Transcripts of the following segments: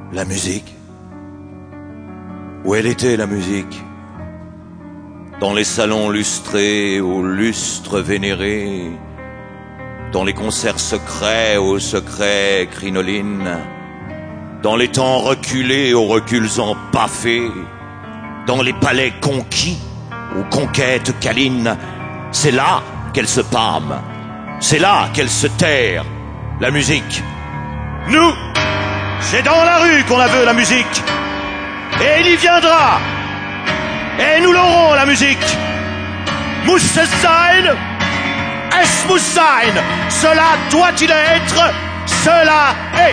La musique? Où elle était, la musique? Dans les salons lustrés aux lustres vénérés, dans les concerts secrets aux secrets crinolines, dans les temps reculés aux reculs empaffés, dans les palais conquis aux conquêtes câlines. C'est là qu'elle se pâme, c'est là qu'elle se terre, la musique. Nous, c'est dans la rue qu'on la veut, la musique. Et il y viendra. Et nous l'aurons, la musique. Muss es sein? Es muss sein. Cela doit-il être? Cela est.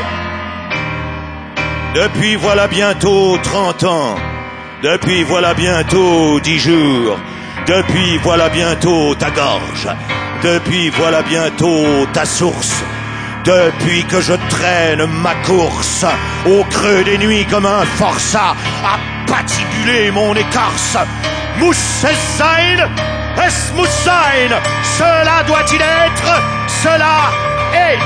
Depuis voilà bientôt 30 ans. Depuis voilà bientôt 10 jours. Depuis voilà bientôt ta gorge. Depuis voilà bientôt ta source. Depuis que je traîne ma course au creux des nuits comme un forçat à patibuler mon écorce. Muss es sein? Es muss sein. Cela doit-il être? Cela est.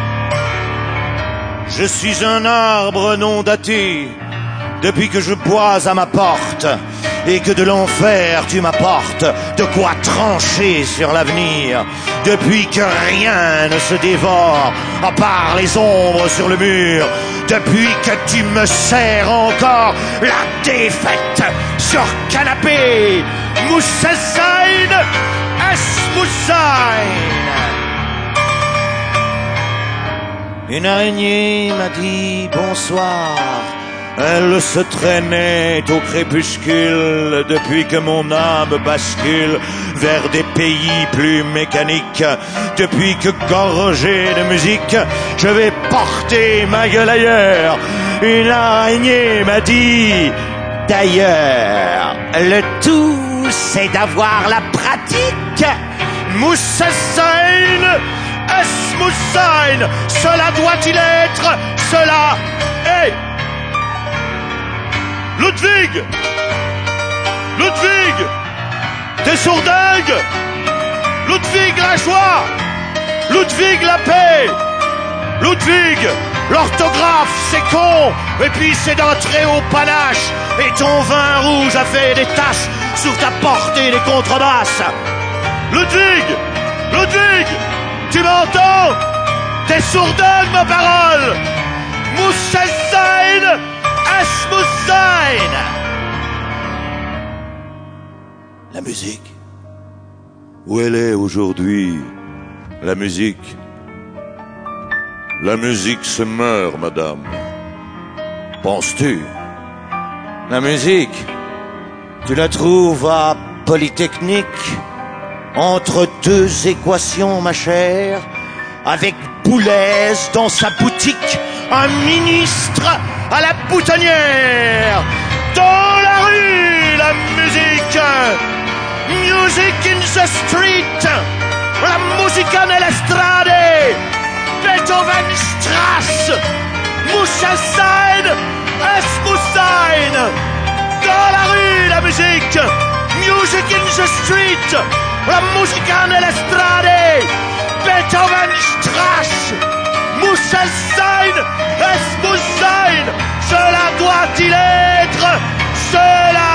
Je suis un arbre non daté depuis que je bois à ma porte et que de l'enfer tu m'apportes de quoi trancher sur l'avenir. Depuis que rien ne se dévore à part les ombres sur le mur. Depuis que tu me serres encore la défaite sur canapé. Muss es sein? Es muss sein. Une araignée m'a dit bonsoir. Elle se traînait au crépuscule depuis que mon âme bascule vers des pays plus mécaniques. Depuis que gorgé de musique, je vais porter ma gueule ailleurs. Une araignée m'a dit d'ailleurs, le tout c'est d'avoir la pratique. Muss es sein? Es muss sein. Cela doit-il être? Cela est. Ludwig! Ludwig! T'es sourdingue! Ludwig la joie! Ludwig la paix! Ludwig! L'orthographe c'est con! Et puis c'est d'un très haut panache! Et ton vin rouge a fait des taches sur ta portée des contrebasses! Ludwig! Ludwig! Tu m'entends? T'es sourdingue ma parole! Muss es sein? Es muss sein. La musique. Où elle est aujourd'hui, la musique? La musique se meurt, madame. Penses-tu? La musique, tu la trouves à Polytechnique, entre deux équations, ma chère, avec Boulez dans sa boutique, un ministre à la boutonnière. Dans la rue, la musique. Music in the street. La musica nelle strade. Beethovenstrasse. Muss es sein? Es muss sein. Dans la rue, la musique. Music in the street. La musica nelle strade. Beethovenstrasse. Muss es sein? Es muss sein. Cela doit-il être? Cela